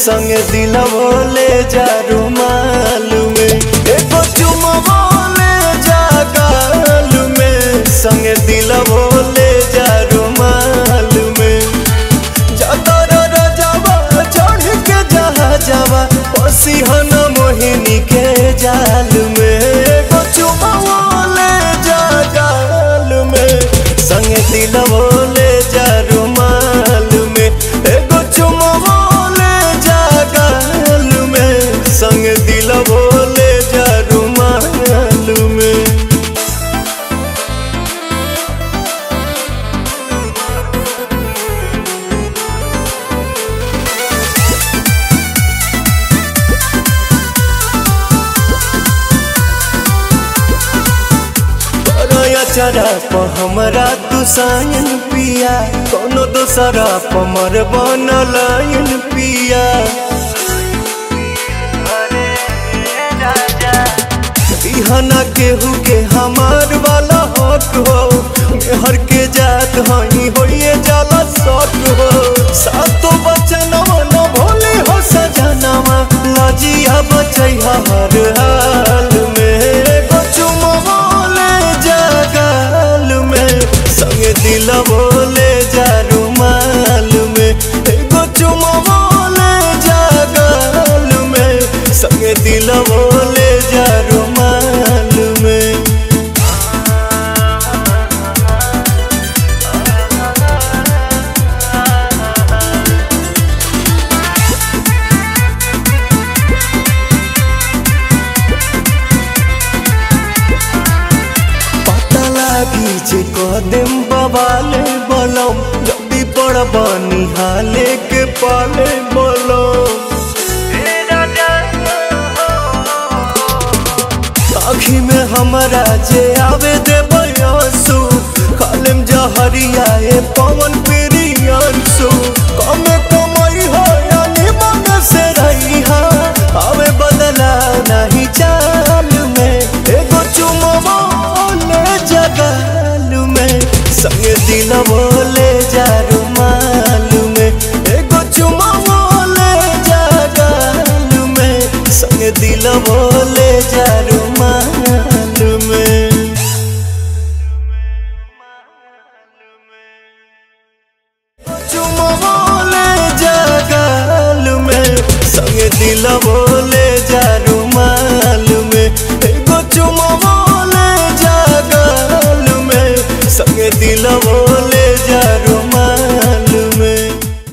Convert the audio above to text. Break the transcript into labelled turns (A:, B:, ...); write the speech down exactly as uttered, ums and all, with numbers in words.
A: संगे दिलवो ले जा रुमाल में, एगो चुमवो ले जा गाल में, संगे दिलवो ले जा रुमाल में। जातर रजवा चढ़ के जहा जावा पसी हन मोहिनी के जाल में, एगो चुमवो ले जा गाल में, संगे दिलवो ले जा रुमाल में, एगो चुमवो ले जा गाल में, संगे दिलवो ले जा रुमाल में। चरा प हमरा तू सायन पिया, कोनो दोसरा प मर बनलायन पिया। बिहाना केहू के हमार वाला हक हो, मेहर के जात हई होइए जाला शक हो। सातो बचनवा न भोले हो सजनवा, लजिया बचैहा हर हाल में, एगो चुमवो ले जा गाल में, संगे दिलवो ले जा रुमाल में, एगो चुमवो ले जा गाल में, संगे दिलवो ले जा रुमाल में। जे कदम बवाले बलम, जल्दी पड़ बनी हाले के पाले बलम। आँखी में हमरा जे आवे दे बयासु, खालिम जहरिया ए पवन प्रियांसु। कमे कमाई हो यानी मन से रही हा, आवे बदला नहीं चाल में, एगो चुमवो ले जा गाल में, संगे दिलवो ले जा रुमाल में, एगो चुमवो ले जा गाल में, संगे दिलवो ले जा रुमाल में। चुमवो ले जा गाल में, संगे दिलवो ले जा रुमाल में, एगो चुमवो ले जा गाल में, संगे दिलवो